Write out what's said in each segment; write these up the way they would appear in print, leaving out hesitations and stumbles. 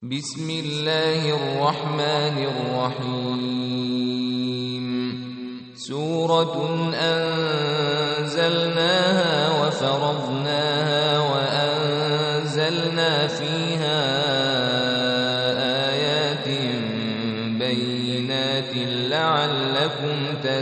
بسم الله الرحمن الرحيم. سورة أنزلناها وفرضناها وأنزلنا فيها آيات بينات لعلكم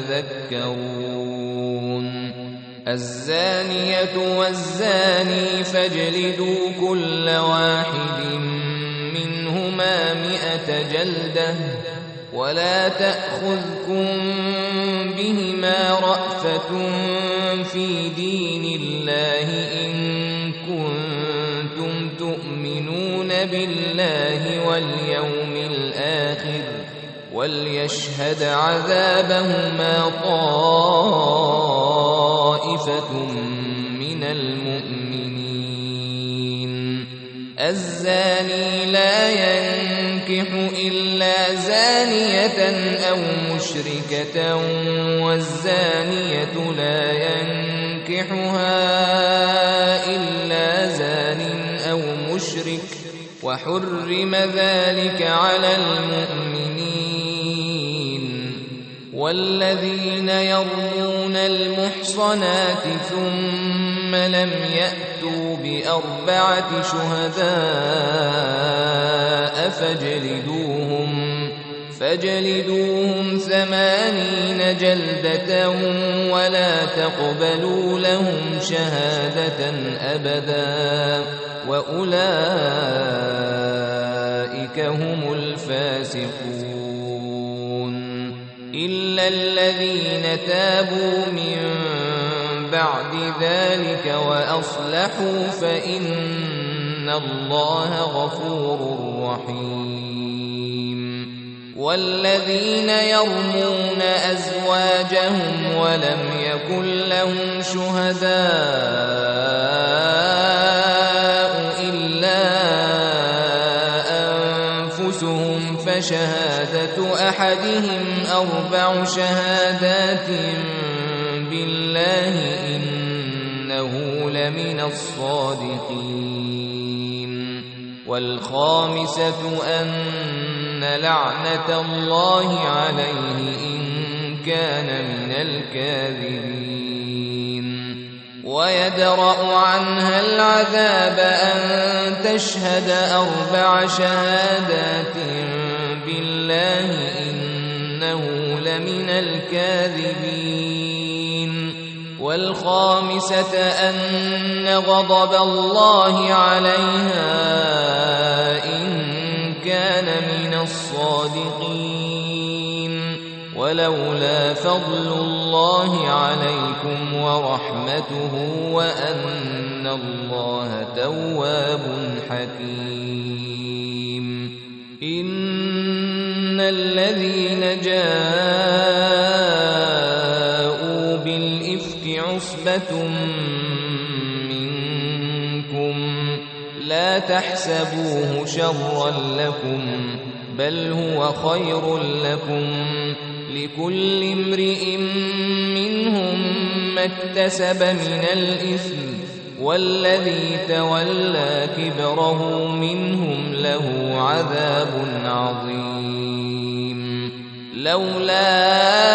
تذكرون. الزانية والزاني فاجلدوا كل واحد منهما 100 جلدة ولا تأخذكم بهما رأفة في دين الله إن كنتم تؤمنون بالله واليوم الآخر وليشهد عذابهما طائفة من المؤمنين. الزاني لا ينكح إلا زانية أو مشركة والزانية لا ينكحها إلا زان أو مشرك وحرم ذلك على المؤمنين. والذين يرمون المحصنات ثم لم يأتوا ب4 شهداء فاجلدوهم 80 جلدة ولا تقبلوا لهم شهادة أبدا وأولئك هم الفاسقون. إلا الذين تابوا من بعد ذلك وأصلحوا فإن الله غفور رحيم. والذين يرمون أزواجهم ولم يكن لهم شهداء إلا أنفسهم فشهادة أحدهم 4 شهادات بالله إنه لمن الصادقين. والخامسة أن لعنة الله عليه إن كان من الكاذبين. ويدرأ عنها العذاب أن تشهد 4 شهادات بالله إنه لمن الكاذبين. والخامسة أن غضب الله عليها إن كان من الصادقين. ولولا فضل الله عليكم ورحمته وأن الله تواب حكيم. إن الذين جاءوا بالإفك عصبة منكم لا تحسبوه شرا لكم بل هو خير لكم. لكل امرئ منهم ما اكتسب من الإثم والذي تولى كبره منهم له عذاب عظيم. لولا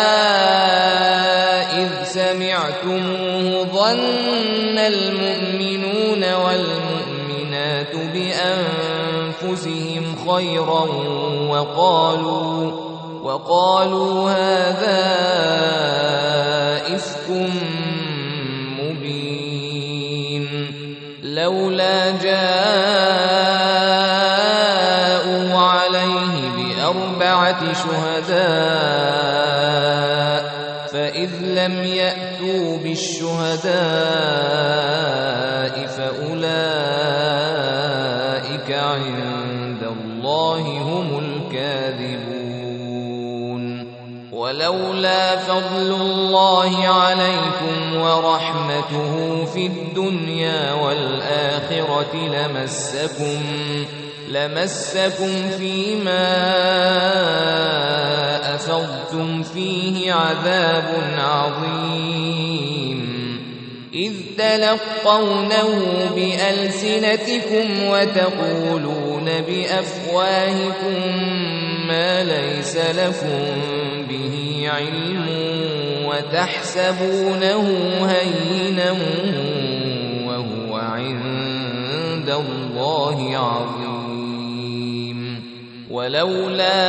إذ سمعتموه ظن المؤمنون والمؤمنات بأنفسهم خيرا وقالوا هذا إفك مبين. لولا جاءوا عليه ب4 شهداء فإذ لم يأتوا بالشهداء فأولئك عند الله هم الكاذبون. ولولا فضل الله عليكم ورحمته في الدنيا والآخرة لمسكم فيما أفضتم فيه عذاب عظيم. إذ تلقونه بألسنتكم وتقولون بأفواهكم ما ليس لكم به علم وتحسبونه هينا وهو عند الله عظيم ولولا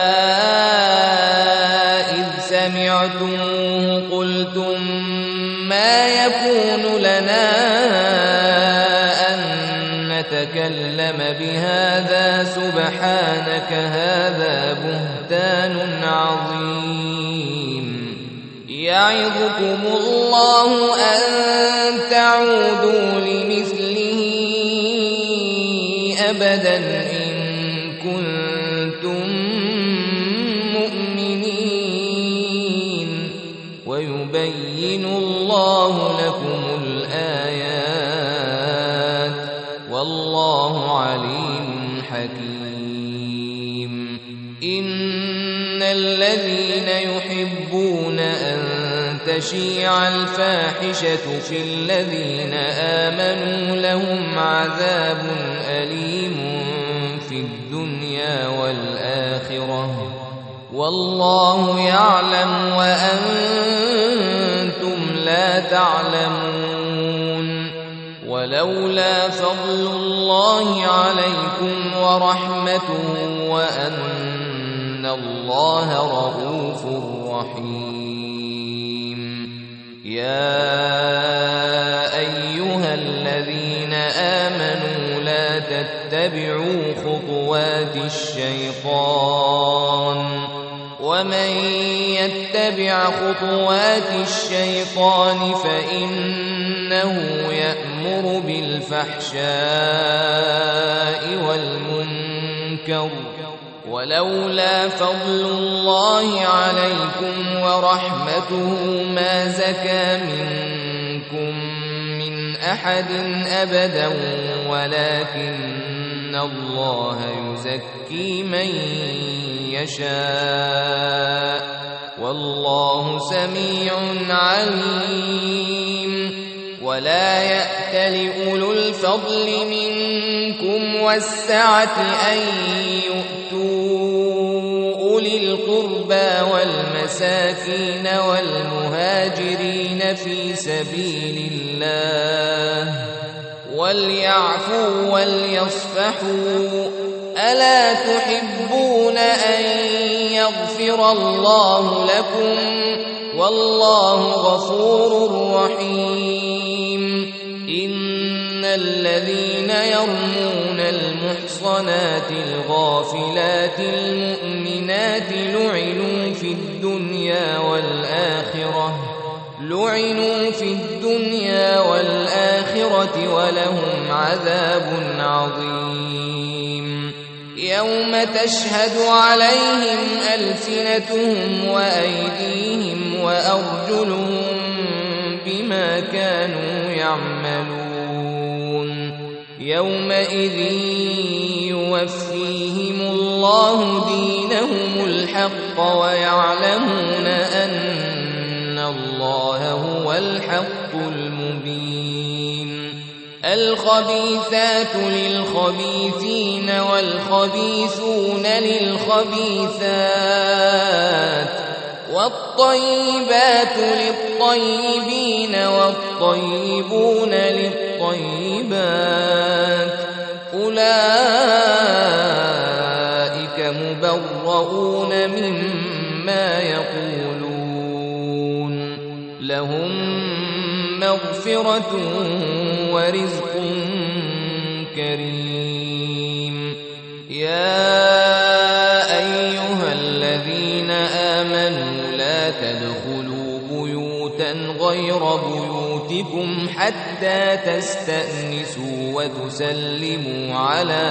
إذ سمعتموه قلتم ما يكون لنا أن نتكلم بهذا سبحانك هذا بهتان عظيم يعظكم الله أن تعودوا لمثله أبدا إن كنتم مؤمنين ويبين الله لكم الآيات والله عليم حكيم إن الذين يحبون أن تشيع الفاحشة في الذين آمنوا لهم عذاب أليم في الدنيا والآخرة والله يعلم وأنتم لا تعلمون ولولا فضل الله عليكم ورحمته وأن الله رؤوف رحيم يا أيها الذين آمنوا لا تتبعوا خطوات الشيطان ومن يتبع خطوات الشيطان فإنه يأمر بالفحشاء والمنكر ولولا فضل الله عليكم ورحمته ما زكى منكم من أحد أبدا ولكن الله يزكي من يشاء والله سميع عليم ولا يأتل أولو الفضل منكم والسعة أن يؤتوا أولي القربى والمساكين والمهاجرين في سبيل الله وليعفوا وليصفحوا ألا تحبون أن يغفر الله لكم والله غفور رحيم إن الذين يرمون المحصنات الغافلات المؤمنات لعنوا في الدنيا والآخرة ولهم عذاب عظيم يوم تشهد عليهم ألسنتهم وأيديهم وأرجلهم بما كانوا يعملون يومئذ يوفيهم الله دينهم الحق ويعلمون أن الله هو الحق المبين الخبيثات للخبيثين والخبيثون للخبيثات والطيبات للطيبين والطيبون للطيبات أولئك مبرؤون مما يقولون لهم مغفرة ورزق كريم يا أيها الذين آمنوا لا تدخلوا بيوتا غير بيوتكم حتى تستأنسوا وتسلموا على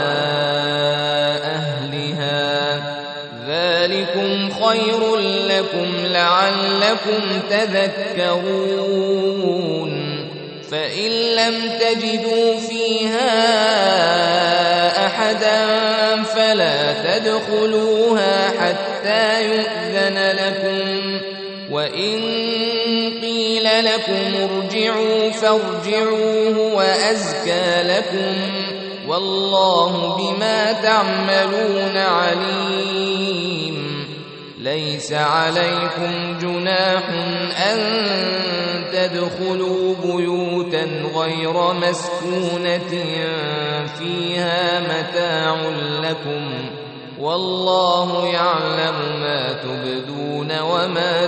أهلها ذلكم خير لكم لعلكم تذكرون فإن لم تجدوا فيها أحدا فلا تدخلوها حتى يؤذن لكم وإن قيل لكم ارجعوا فارجعوا هو أزكى لكم والله بما تعملون عليم ليس عليكم جناح أن تدخلوا بيوتا غير مسكونة فيها متاع لكم والله يعلم ما تبدون وما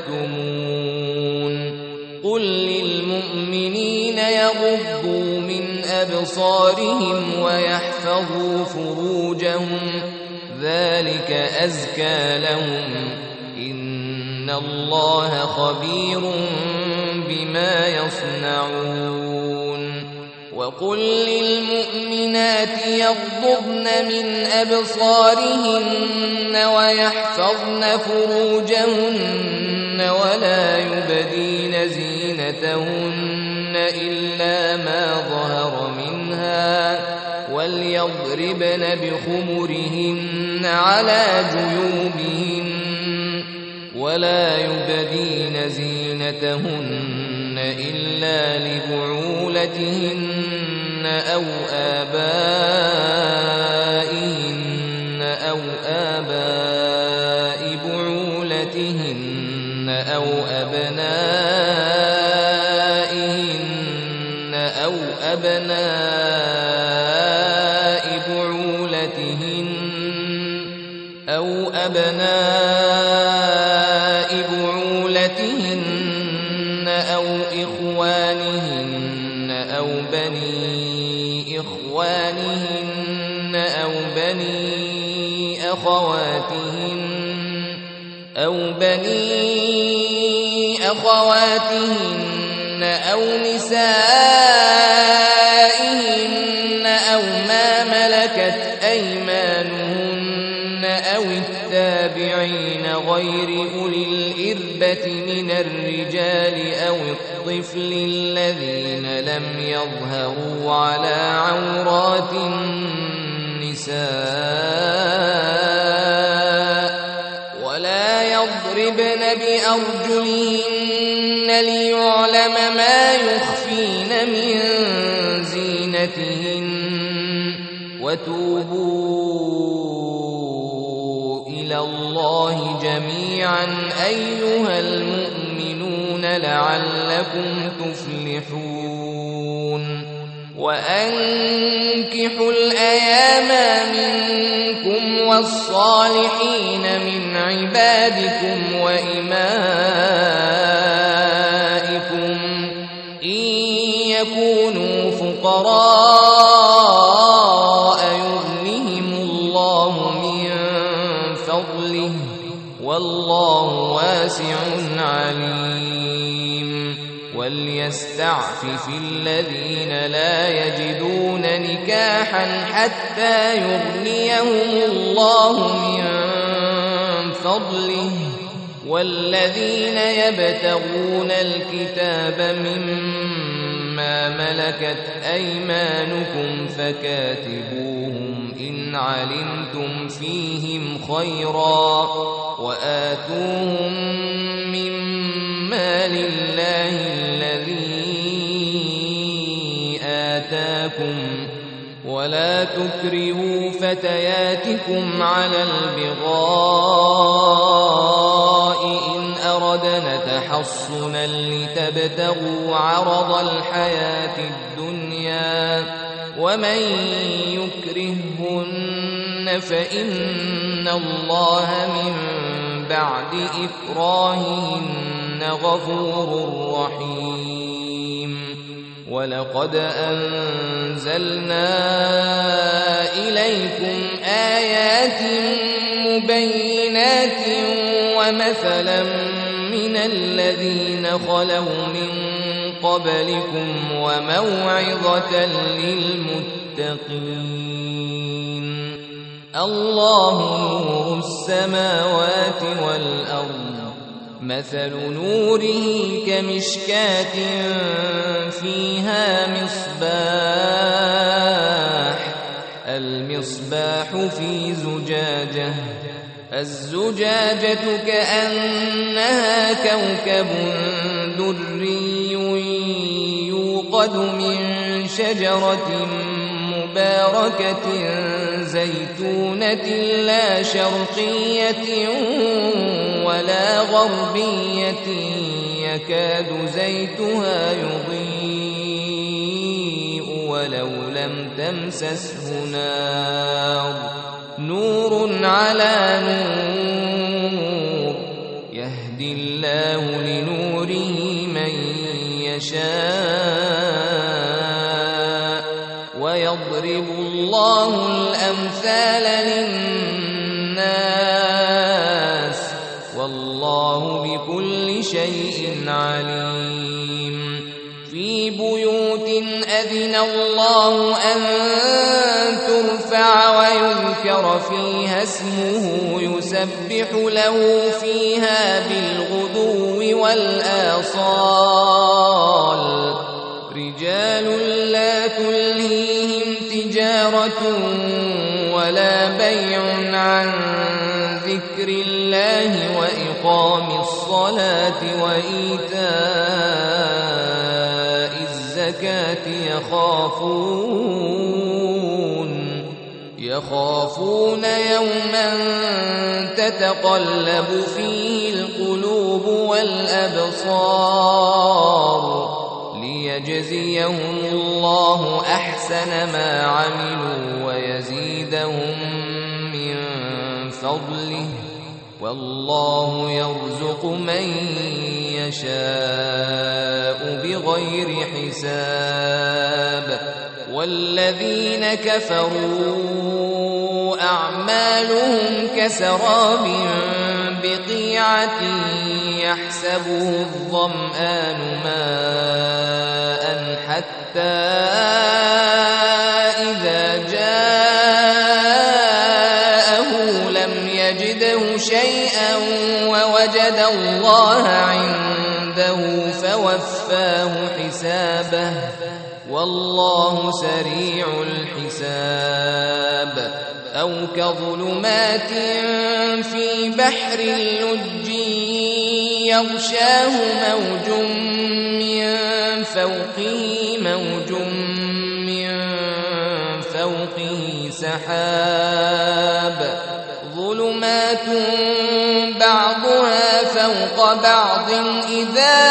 تكتمون قل للمؤمنين يغضوا من أبصارهم ويحفظوا فروجهم ذلك أزكى لهم إن الله خبير بما يصنعون وقل للمؤمنات يغضضن من أبصارهن ويحفظن فروجهن ولا يبدين زينتهن إلا ما ظهر منها وليضربن بخمرهن على جيوبهن ولا يبدين زينتهن إلا لبعولتهن أو آبائهن أو آباء بعولتهن أو أبنائهن أو أبناء بعولتهن أو أبناء بعولتهن أو إخوانهن أو بني إخوانهن أو بني أخواتهن أو نسائهن أو ما ملكت أيمانهن أو التابعين غير أولي الإربة من الرجال أو الطفل الذين لم يظهروا على عورات النساء ولا يضربن بأرجلهن ليعلم ما يخفين من زينتهن وتوبوا إلى الله جميعا أيها المؤمنون لعلكم تفلحون وأنكحوا الأيام منكم والصالحين من عبادكم وإمائكم إن يكونوا فقراء يغنهم الله من فضله والله واسع عليم وليستعفف الذين لا يجدون نكاحا حتى يغنيهم الله من فضله والذين يبتغون الكتاب مما ملكت أيمانكم فكاتبوهم إن علمتم فيهم خيرا وآتوهم مما لله الذي آتاكم ولا تكرهوا فتياتكم على البغاء إن أردنا تحصنا لتبتغوا عرض الحياة الدنيا ومن يكرههن فإن الله من بعد إكراههن غفور رحيم ولقد أنزلنا إليكم آيات مبينات ومثلا من الذين خلوا من قبلكم وموعظة للمتقين الله نور السماوات والأرض مثل نوره كمشكاة فيها مصباح المصباح في زجاجة الزجاجة كأنها كوكب دري يوقد من شجرة مباركة زيتونة لا شرقية ولا غربية يكاد زيتها يضيء ولو لم تمسسه نار نور على نور يهدي الله لنوره من يشاء ويضرب الله الأمثال للناس والله بكل شيء عليم في بيوت أذن الله أن ترفع ويذكر فيها اسمه يسبح له فيها بالغدو والآصال رجال لا تلهيهم تجارة ولا بيع عن ذكر الله وإقام الصلاة وإيتاء الزكاة يخافون يوما تتقلب فيه القلوب والأبصار ليجزيهم الله أحسن ما عملوا ويزيدهم من فضله والله يرزق من يشاء بغير حساب والذين كفروا أعمالهم كسراب بقيعة يحسبه الظمآن ماء حتى إذا جاءه لم يجده شيئا ووجد الله عنده فوفاه حسابه والله سريع الحساب أو كظلمات في بحر اللج يغشاه موج من فوقه سحاب ظلمات بعضها فوق بعض إذا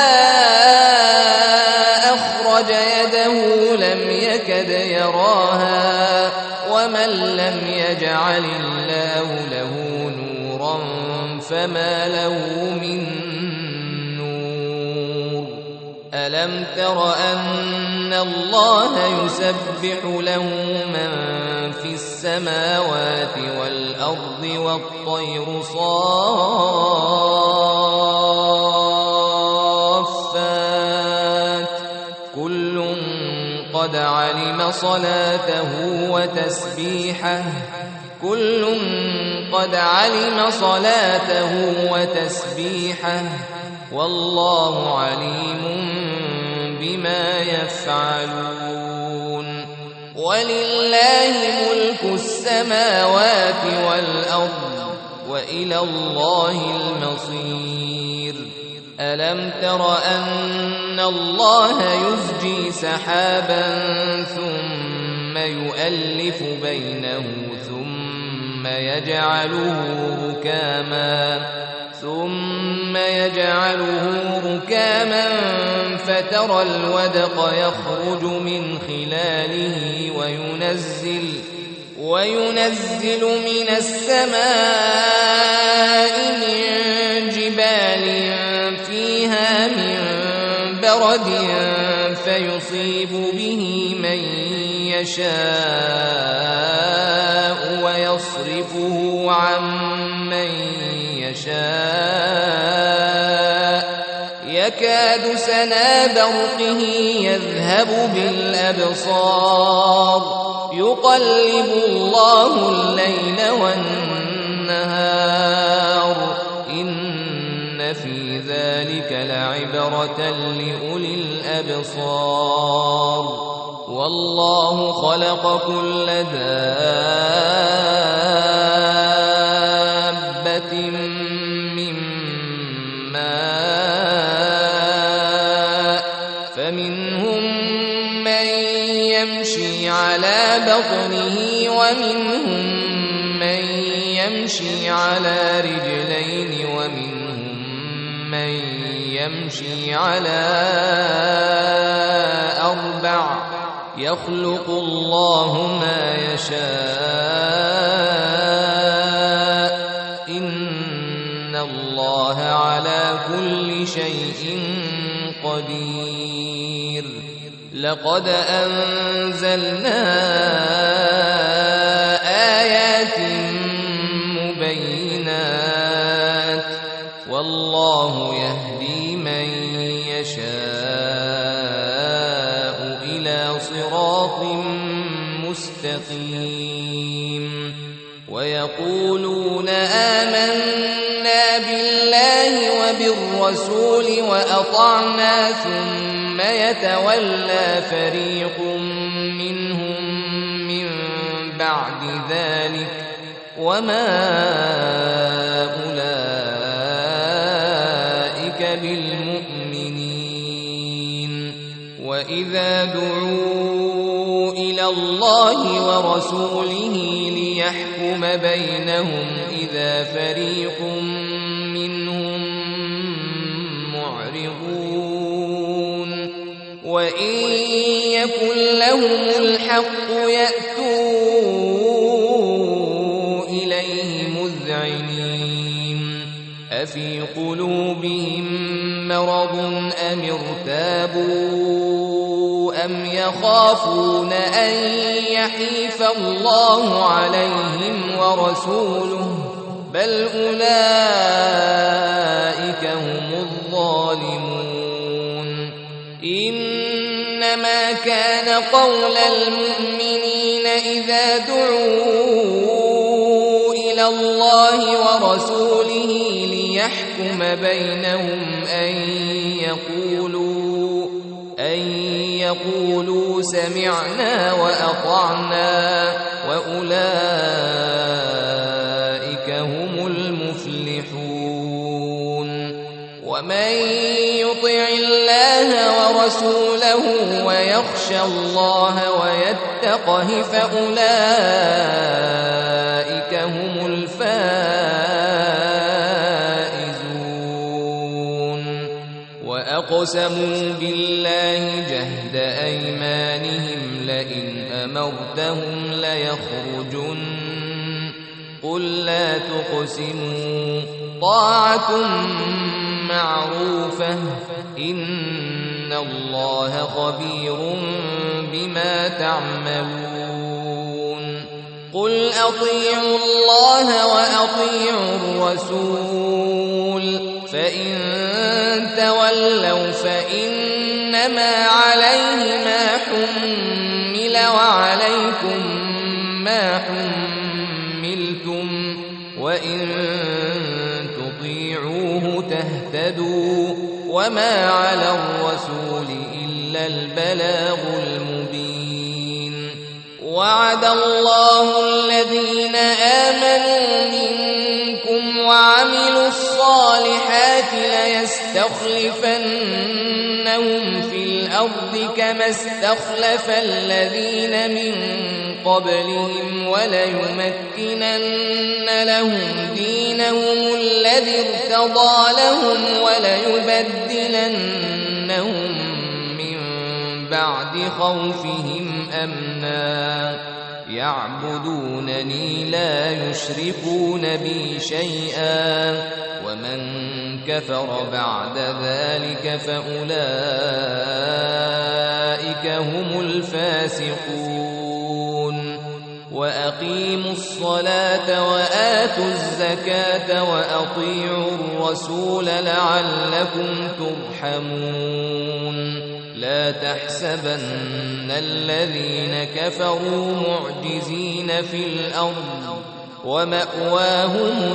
أخرج يده لم يكد يراها ومن لم يجعل الله له نورا فما له من نور ألم تر أن الله يسبح له من في السماوات والأرض والطير صافات كل قد علم صلاته وتسبيحه والله عليم بما يفعلون ولله ملك السماوات والأرض وإلى الله المصير ألم تر أن الله يزجي سحابا ثم يؤلف بينه ثم يجعله ركاما فترى الودق يخرج من خلاله وينزل من السماء من جبال فيها من برد فيصيب به من يشاء ويصرفه عن من يشاء يكاد سنا برقه يذهب بالأبصار يقلب الله الليل والنهار إن في ذلك لعبرة لأولي الأبصار والله خلق كل دابة بطنه ومنهم من يمشي على رجلين ومنهم من يمشي على 4 يخلق الله ما يشاء إن الله على كل شيء قدير لقد أنزلنا آيات مبينات والله يهدي من يشاء إلى صراط مستقيم ويقولون آمنا بالله وبالرسول وأطعنا ثم يتولى فريق منهم من بعد ذلك وما أولئك بالمؤمنين وإذا دعوا إلى الله ورسوله ليحكم بينهم إذا فريق منهم معرضون وإن يكن لهم الحق يأتوا إليه مذعنين أفي قلوبهم مرض أم ارتابوا أم يخافون أن يحيف الله عليهم ورسوله بل أولئك هم الظالمون إنما كان قول المؤمنين إذا دعوا إلى الله ورسوله ليحكم بينهم أن يقولوا سمعنا وأطعنا وأولئك هم المفلحون ومن يطع الله ورسوله ويخشى الله ويتقه فأولئك هم الفائزون وأقسموا بالله جهد أيمانهم لئن أمرتهم ليخرجن قل لا تقسموا طاعة معروفة إن الله خبير بما تعملون قل أطيعوا الله وأطيعوا الرسول فإن تولوا فإنما عليه ما حمل وعليكم ما حملتم وإن تطيعوه تهتدوا وما على الرسول إلا البلاغ المبين وعد الله الذين آمنوا منكم وعملوا الصالحات ليستخلفنهم في الأرض كما استخلف الذين من قبلهم وليمكنن لهم دينهم الذي ارتضى لهم وليبدلنهم من بعد خوفهم أمنا يعبدونني لا يشركون بي شيئا ومن كفر بعد ذلك فأولئك هم الفاسقون وأقيموا الصلاة وآتوا الزكاة وأطيعوا الرسول لعلكم ترحمون لا تحسبن الذين كفروا معجزين في الأرض ومأواهم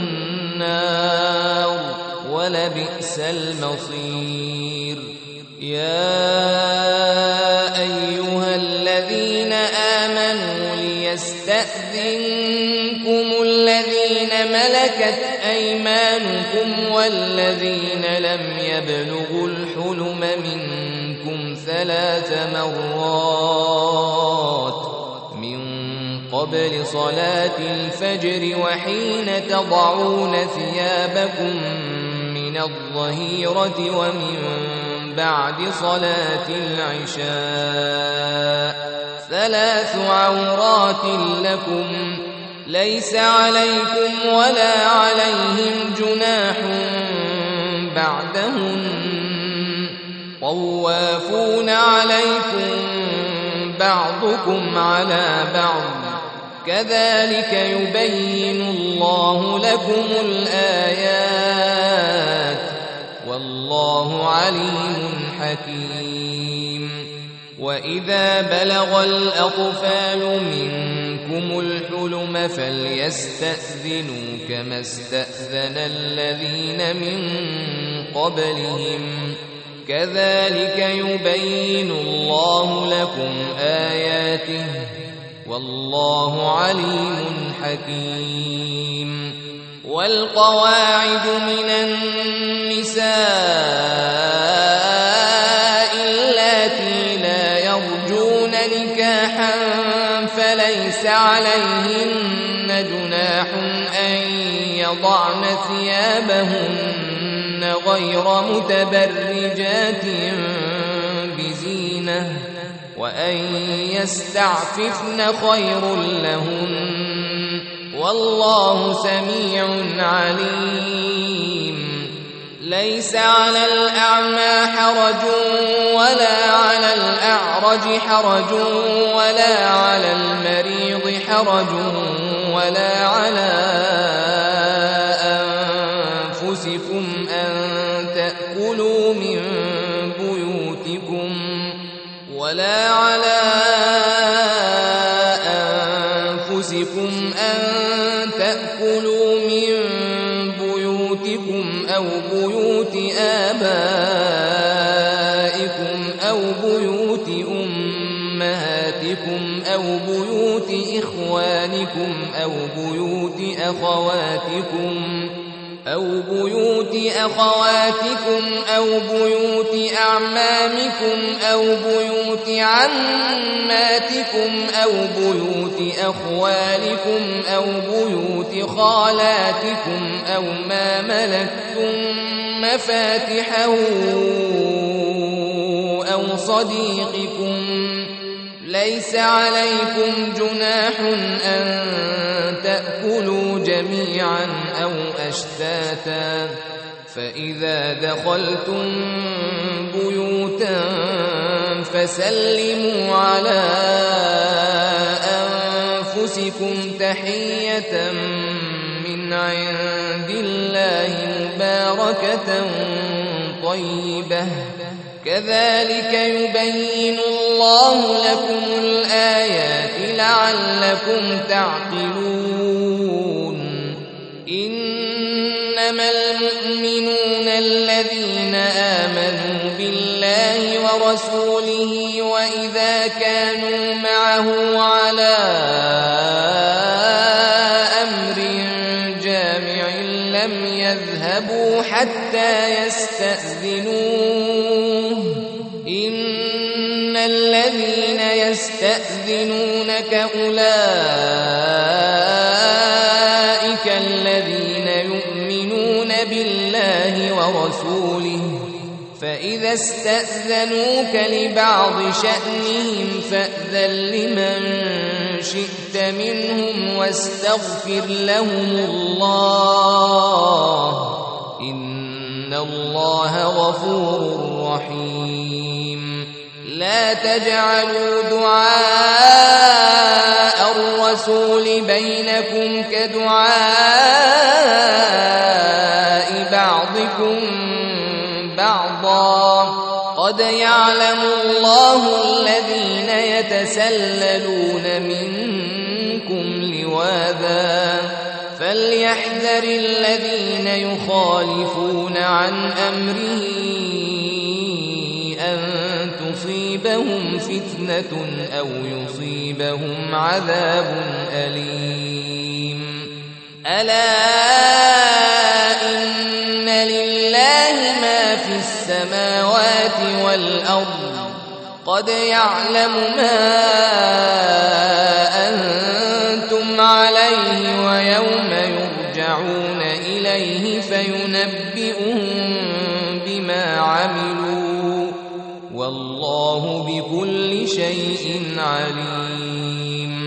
النار ولبئس المصير يا أيها الذين آمنوا ليستأذنكم الذين ملكت أيمانكم والذين لم يبلغوا الحلم منكم 3 مرات من قبل صلاة الفجر وحين تضعون ثيابكم من الظهيرة ومن بعد صلاة العشاء 3 عورات لكم ليس عليكم ولا عليهم جناح بعدهن طوافون عليكم بعضكم على بعض كذلك يبين الله لكم الآيات والله عليم حكيم وإذا بلغ الأطفال منكم الحلم فليستأذنوا كما استأذن الذين من قبلهم كذلك يبين الله لكم آياته والله عليم حكيم والقواعد من النساء اللاتي لا يرجون نكاحا فليس عليهن جناح أن يضعن ثيابهن غير متبرجات بزينة وأن يستعففن خير لهن والله سميع عليم ليس على الأعمى حرج ولا على الأعرج حرج ولا على المريض حرج ولا على أنفسكم أن تأكلوا من بيوتكم أو بيوت آبائكم أو بيوت أمهاتكم أو بيوت إخوانكم أو بيوت أخواتكم أو بيوت أعمامكم أو بيوت عماتكم أو بيوت أخوالكم أو بيوت خالاتكم أو ما ملكتم مفاتحه أو صديقكم ليس عليكم جناح أن تأكلوا جميعا أو أشتاتا فإذا دخلتم بيوتا فسلموا على أنفسكم تحية من عند الله مباركة طيبة كذلك يبين الله لكم الآيات لعلكم تعقلون إنما المؤمنون الذين آمنوا بالله ورسوله وإذا كانوا معه على أمر جامع لم يذهبوا حتى يستأذنوه إن الذين يستأذنونك أولئك الذين يؤمنون بالله ورسوله فإذا استأذنوك لبعض شأنهم فأذن لمن شئت منهم واستغفر لهم الله إن الله غفور رحيم لا تجعلوا دعاء الرسول بينكم كدعاء بعضكم بعضا قد يعلم الله الذين يتسللون منكم لواذا فليحذر الذين يخالفون عن أمره أن تصيبهم فتنة أو يصيبهم عذاب أليم ألا إن لله ما في السماوات والأرض قد يعلم ما أنتم عليه ويوم يرجعون إليه فينبئهم بما عملوا والله بكل شيء عليم